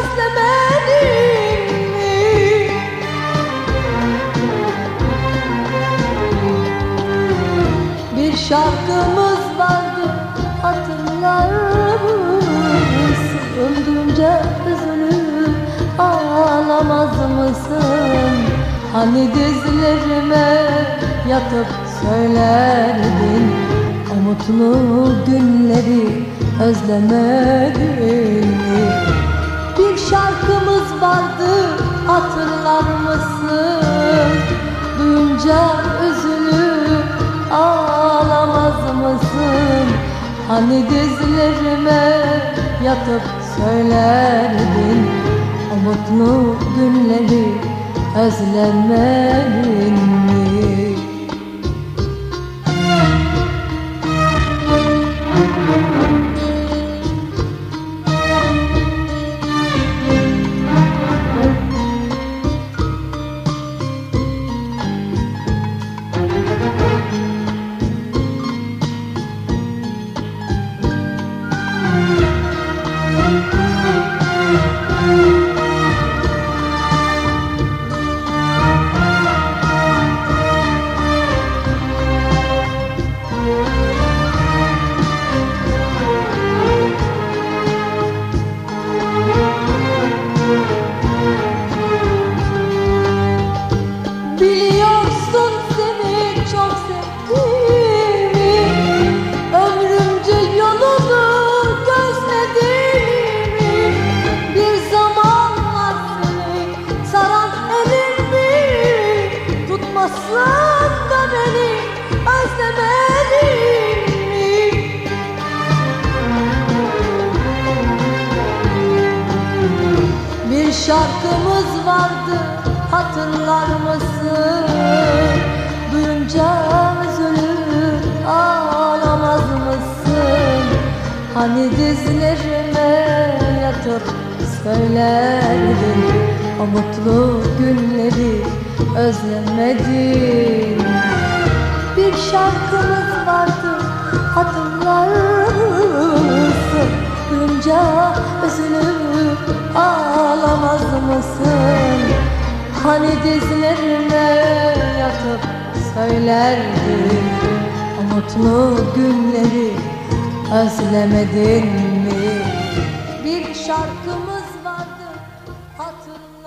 özlemedin mi? Bir şarkımız vardı, hatırlar mısın? Öldüğünce üzülüp ağlamaz mısın? Hani dizlerime yatıp söylerdin, o mutlu günleri özlemedin mi? Bir şarkımız vardı, hatırlar mısın? Duyunca üzülüp ağlamaz mısın? Hani dizlerime yatıp söylerdin, o mutlu günleri özlemedin mi? Biliyorsun seni çok sevdiğimi, ömrümce yolunu gözlediğimi. Bir zamanlar seni saran elimi tutmasın da beni özlemedin mi? Bir şarkımız vardı, hatırlar mısın? Duyunca üzülüp ağlamaz mısın? Hani dizlerime yatıp söylerdin, o mutlu günleri özlemedin. Bir şarkımız vardı, hatırlar mısın? Duyunca üzülüp ağlamaz mısın? Hani dizlerime yatıp söylerdin, o mutlu günleri özlemedin mi? Bir şarkımız vardı, hatırla.